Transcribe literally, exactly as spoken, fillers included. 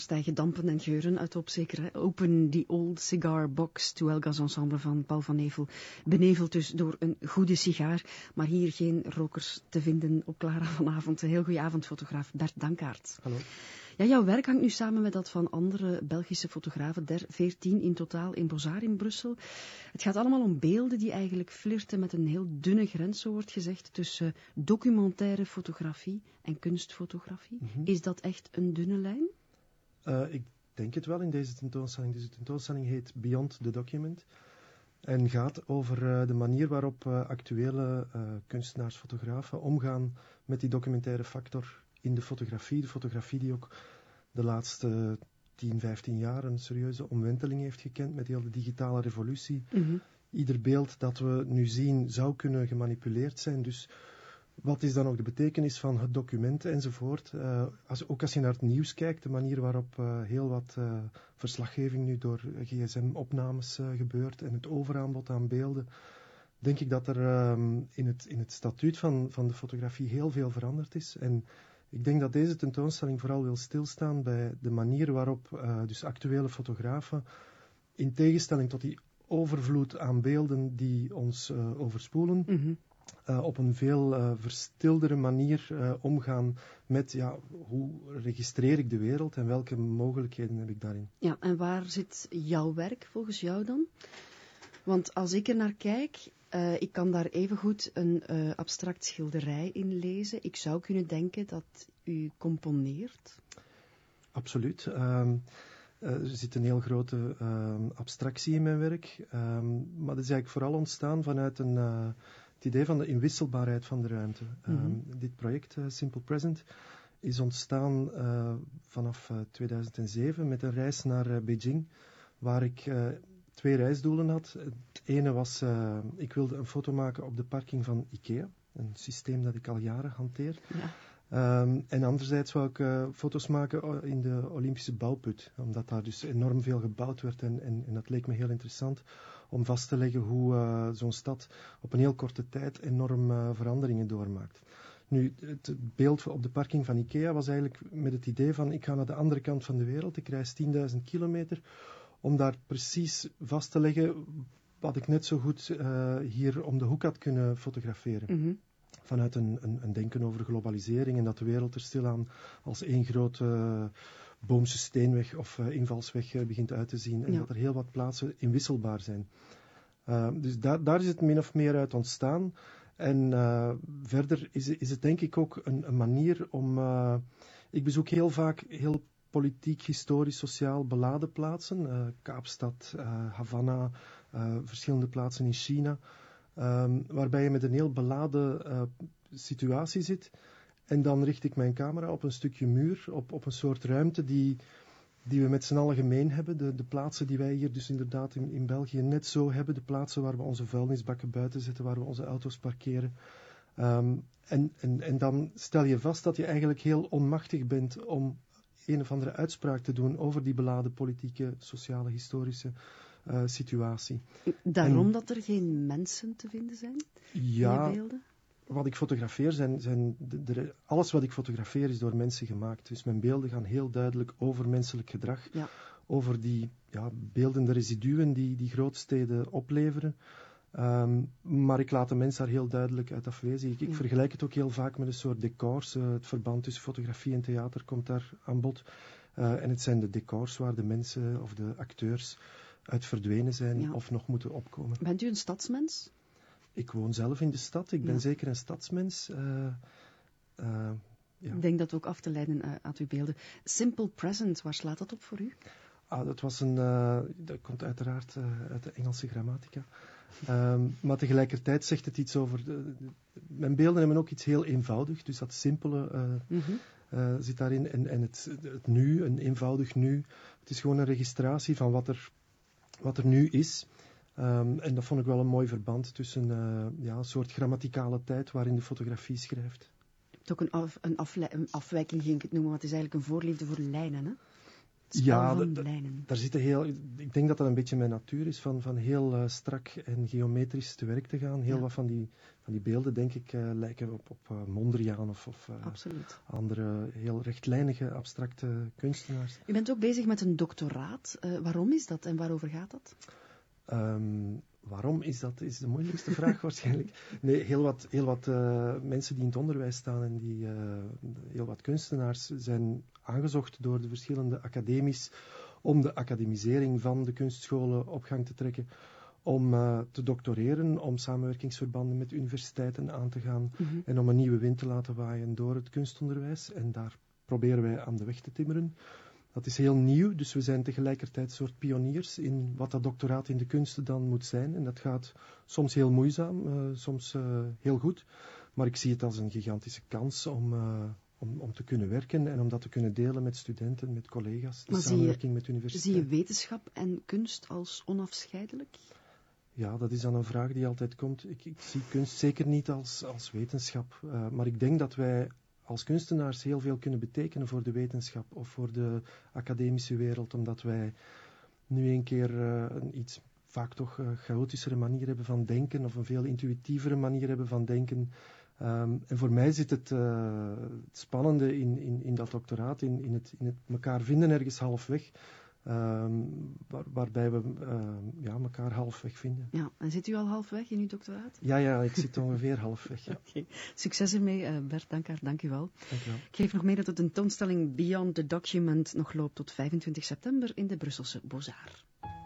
stijgen dampen en geuren uit op, zeker. Hè? Open the old cigar box, Tuelgas ensemble van Paul van Nevel. Beneveld dus door een goede sigaar, maar hier geen rokers te vinden op Clara vanavond. Een heel goede avond, fotograaf Bert Dankaert. Hallo. Ja, jouw werk hangt nu samen met dat van andere Belgische fotografen, der veertien in totaal in Bozar in Brussel. Het gaat allemaal om beelden die eigenlijk flirten met een heel dunne grens, zo wordt gezegd, tussen documentaire fotografie en kunstfotografie. Mm-hmm. Is dat echt een dunne lijn? Uh, ik denk het wel in deze tentoonstelling. Deze tentoonstelling heet Beyond the Document en gaat over uh, de manier waarop uh, actuele uh, kunstenaars, fotografen omgaan met die documentaire factor in de fotografie. De fotografie die ook de laatste tien, vijftien jaar een serieuze omwenteling heeft gekend met heel de digitale revolutie. Mm-hmm. Ieder beeld dat we nu zien zou kunnen gemanipuleerd zijn, dus wat is dan ook de betekenis van het document enzovoort. Uh, als, ook als je naar het nieuws kijkt, de manier waarop uh, heel wat uh, verslaggeving nu door gsm-opnames uh, gebeurt en het overaanbod aan beelden, denk ik dat er um, in, het, in het statuut van, van de fotografie heel veel veranderd is. En ik denk dat deze tentoonstelling vooral wil stilstaan bij de manier waarop uh, dus actuele fotografen, in tegenstelling tot die overvloed aan beelden die ons uh, overspoelen, mm-hmm. Uh, op een veel uh, verstildere manier uh, omgaan met ja, hoe registreer ik de wereld en welke mogelijkheden heb ik daarin. Ja, en waar zit jouw werk volgens jou dan? Want als ik er naar kijk, uh, ik kan daar evengoed een uh, abstract schilderij in lezen. Ik zou kunnen denken dat u componeert. Absoluut. Um, uh, er zit een heel grote uh, abstractie in mijn werk, um, maar dat is eigenlijk vooral ontstaan vanuit een... Uh, Het idee van de inwisselbaarheid van de ruimte. Mm-hmm. Um, dit project, uh, Simple Present, is ontstaan uh, vanaf uh, tweeduizend zeven met een reis naar uh, Beijing, waar ik uh, twee reisdoelen had. Het ene was, uh, ik wilde een foto maken op de parking van IKEA, een systeem dat ik al jaren hanteer. Ja. Um, en anderzijds wou ik uh, foto's maken in de Olympische bouwput, omdat daar dus enorm veel gebouwd werd en, en, en dat leek me heel interessant om vast te leggen hoe uh, zo'n stad op een heel korte tijd enorm uh, veranderingen doormaakt. Nu, het beeld op de parking van IKEA was eigenlijk met het idee van ik ga naar de andere kant van de wereld, ik reis tienduizend kilometer, om daar precies vast te leggen wat ik net zo goed uh, hier om de hoek had kunnen fotograferen. Mm-hmm. Vanuit een, een, een denken over globalisering en dat de wereld er stilaan als één grote uh, Boomse steenweg of uh, invalsweg uh, begint uit te zien. En ja. dat er heel wat plaatsen inwisselbaar zijn. Uh, dus da- daar is het min of meer uit ontstaan. En uh, verder is, is het denk ik ook een, een manier om... Uh, ik bezoek heel vaak heel politiek, historisch, sociaal beladen plaatsen. Uh, Kaapstad, uh, Havana, uh, verschillende plaatsen in China. Um, waarbij je met een heel beladen uh, situatie zit. En dan richt ik mijn camera op een stukje muur, op, op een soort ruimte die, die we met z'n allen gemeen hebben. De, de plaatsen die wij hier dus inderdaad in, in België net zo hebben. De plaatsen waar we onze vuilnisbakken buiten zetten, waar we onze auto's parkeren. Um, en, en, en dan stel je vast dat je eigenlijk heel onmachtig bent om een of andere uitspraak te doen over die beladen politieke, sociale, historische uh, situatie. Daarom en, dat er geen mensen te vinden zijn ja, in je beelden? Wat ik fotografeer, zijn, zijn de, de, alles wat ik fotografeer is door mensen gemaakt. Dus mijn beelden gaan heel duidelijk over menselijk gedrag. Ja. Over die ja, beeldende residuen die die grootsteden opleveren. Um, maar ik laat de mens daar heel duidelijk uit afwezig. Ik, ik ja. vergelijk het ook heel vaak met een soort decors. Uh, het verband tussen fotografie en theater komt daar aan bod. Uh, en het zijn de decors waar de mensen of de acteurs uit verdwenen zijn ja. of nog moeten opkomen. Bent u een stadsmens? Ik woon zelf in de stad. Ik ben ja. zeker een stadsmens. Uh, uh, ja. Ik denk dat ook af te leiden uh, uit uw beelden. Simple Present, waar slaat dat op voor u? Ah, dat was een... Uh, dat komt uiteraard uh, uit de Engelse grammatica. Um, maar tegelijkertijd zegt het iets over... De, de, mijn beelden hebben ook iets heel eenvoudig. Dus dat simpele uh, mm-hmm. uh, zit daarin. En, en het, het nu, een eenvoudig nu. Het is gewoon een registratie van wat er, wat er nu is. Um, en dat vond ik wel een mooi verband tussen uh, ja, een soort grammaticale tijd waarin de fotografie schrijft. Het is ook een, af, een, afle- een afwijking, ging ik het noemen, want het is eigenlijk een voorliefde voor lijnen, hè? Het spel ja, van d- d- lijnen. daar zitten heel, ik denk dat dat een beetje mijn natuur is, van, van heel uh, strak en geometrisch te werk te gaan. Heel Ja. wat van die, van die beelden, denk ik, uh, lijken op, op uh, Mondriaan of, of uh, Absoluut. andere heel rechtlijnige, abstracte kunstenaars. U bent ook bezig met een doctoraat. Uh, waarom is dat en waarover gaat dat? Um, waarom is dat? Is de moeilijkste vraag waarschijnlijk. Nee, heel wat, heel wat uh, mensen die in het onderwijs staan en die, uh, heel wat kunstenaars zijn aangezocht door de verschillende academies om de academisering van de kunstscholen op gang te trekken, om uh, te doctoreren, om samenwerkingsverbanden met universiteiten aan te gaan Mm-hmm. en om een nieuwe wind te laten waaien door het kunstonderwijs. En daar proberen wij aan de weg te timmeren. Dat is heel nieuw, dus we zijn tegelijkertijd een soort pioniers in wat dat doctoraat in de kunsten dan moet zijn. En dat gaat soms heel moeizaam, uh, soms uh, heel goed. Maar ik zie het als een gigantische kans om, uh, om, om te kunnen werken en om dat te kunnen delen met studenten, met collega's, de maar samenwerking zie je, met universiteiten. Zie je wetenschap en kunst als onafscheidelijk? Ja, dat is dan een vraag die altijd komt. Ik, ik zie kunst zeker niet als, als wetenschap, uh, maar ik denk dat wij als kunstenaars heel veel kunnen betekenen voor de wetenschap of voor de academische wereld, omdat wij nu een keer uh, een iets vaak toch uh, chaotischere manier hebben van denken of een veel intuïtievere manier hebben van denken. Um, en voor mij zit het, uh, het spannende in, in, in dat doctoraat, in, in, het, in het elkaar vinden ergens halfweg. Um, waar, waarbij we uh, ja, elkaar halfweg vinden. Ja, en zit u al halfweg in uw doctoraat? Ja, ja, ik zit ongeveer halfweg. Ja. Okay. Succes ermee, uh, Bert Dankaert, dank u wel. Dank u wel. Ik geef nog mee dat de tentoonstelling Beyond the Document nog loopt tot vijfentwintig september in de Brusselse Beaux-Arts.